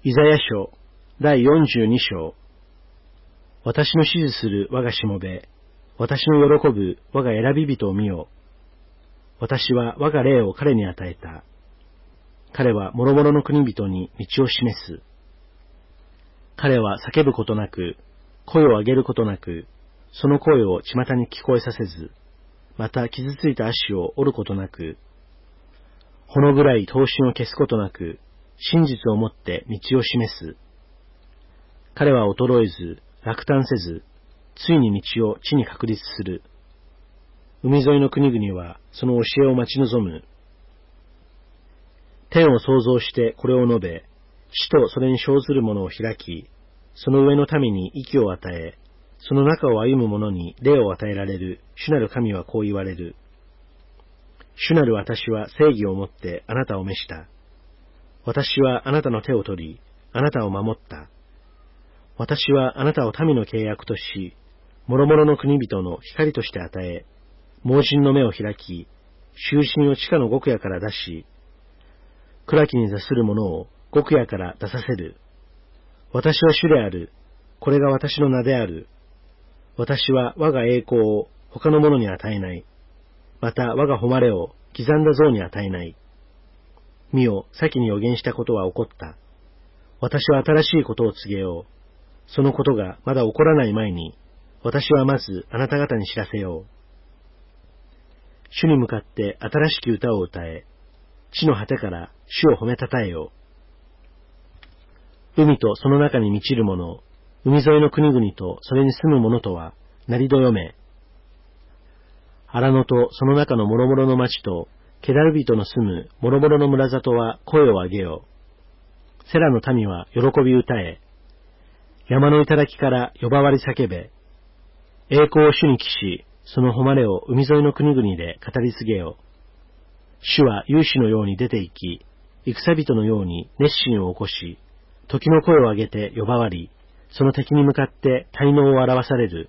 イザヤ書第42章。私の支持する我がしもべ、私の喜ぶ我が選び人を見よ。私は我が霊を彼に与えた。彼は諸々の国々に道を示す。彼は叫ぶことなく、声を上げることなく、その声を巷に聞こえさせず、また傷ついた足を折ることなく、ほの暗い刀身を消すことなく、真実をもって道を示す。彼は衰えず、落胆せず、ついに道を地に確立する。海沿いの国々はその教えを待ち望む。天を創造してこれを述べ、地とそれに生ずるものを開き、その上の民に息を与え、その中を歩む者に霊を与えられる主なる神はこう言われる。主なる私は正義をもってあなたを召した。私はあなたの手を取り、あなたを守った。私はあなたを民の契約とし、諸々の国々の光として与え、盲人の目を開き、囚人を地下の極夜から出し、暗きに座する者を極夜から出させる。私は主である。これが私の名である。私は我が栄光を他の者に与えない。また我が誉れを刻んだ像に与えない。見よ、先に予言したことは起こった。私は新しいことを告げよう。そのことがまだ起こらない前に、私はまずあなた方に知らせよう。主に向かって新しき歌を歌え、地の果てから主を褒めたたえよう。海とその中に満ちる者、海沿いの国々とそれに住む者とは、なりどよめ。荒野とその中の諸々の町と、ケダル人の住む諸々の村里は声を上げよう。セラの民は喜び歌え。山の頂から呼ばわり叫べ。栄光を主に帰し、その誉れを海沿いの国々で語り継げよ。主は勇士のように出て行き、戦人のように熱心を起こし、時の声を上げて呼ばわり、その敵に向かって大能を表される。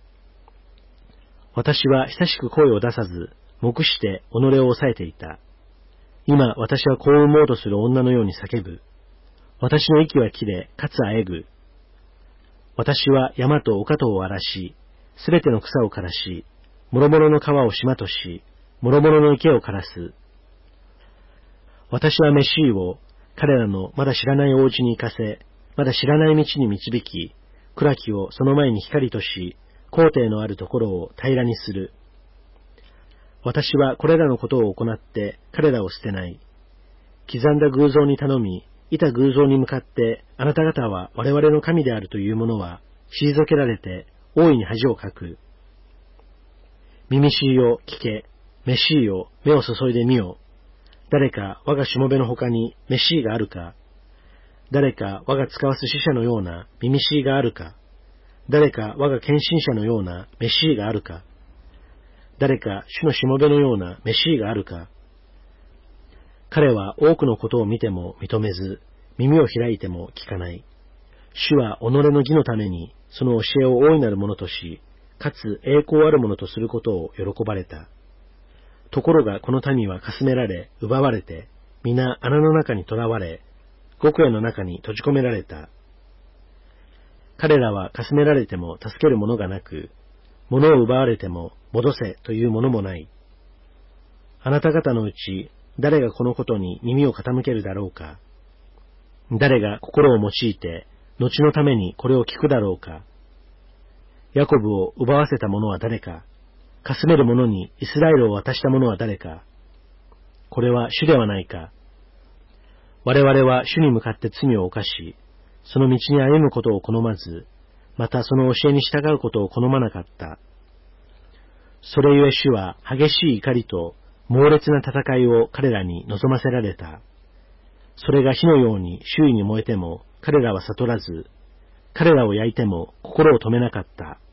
私は久しく声を出さず、黙して己を抑えていた。今私は子を産もうとする女のように叫ぶ。私の息は切れ、かつあえぐ。私は山と丘とを荒らし、すべての草を枯らし、諸々の川を島とし、諸々の池を枯らす。私はメシーを彼らのまだ知らないお家に行かせ、まだ知らない道に導き、暗きをその前に光とし、高低のあるところを平らにする。私はこれらのことを行って彼らを捨てない。刻んだ偶像に頼み、いた偶像に向かって、あなた方は我々の神であるというものは、退けられて、大いに恥をかく。耳しいを聞け、メシーを目を注いでみよ。誰か我がしもべの他にメシーがあるか。誰か我が使わす使者のような耳しいがあるか。誰か我が献身者のようなメシーがあるか。誰か主のしもべのようなメシーがあるか。彼は多くのことを見ても認めず、耳を開いても聞かない。主は己の義のために、その教えを大いなるものとし、かつ栄光あるものとすることを喜ばれた。ところがこの民はかすめられ、奪われて、皆穴の中に囚われ、極夜の中に閉じ込められた。彼らはかすめられても助けるものがなく、物を奪われても戻せというものもない。あなた方のうち、誰がこのことに耳を傾けるだろうか。誰が心を用いて、後のためにこれを聞くだろうか。ヤコブを奪わせた者は誰か。かすめる者にイスラエルを渡した者は誰か。これは主ではないか。我々は主に向かって罪を犯し、その道に歩むことを好まず、またその教えに従うことを好まなかった。それゆえ主は激しい怒りと猛烈な戦いを彼らに望ませられた。それが火のように周囲に燃えても彼らは悟らず、彼らを焼いても心を止めなかった。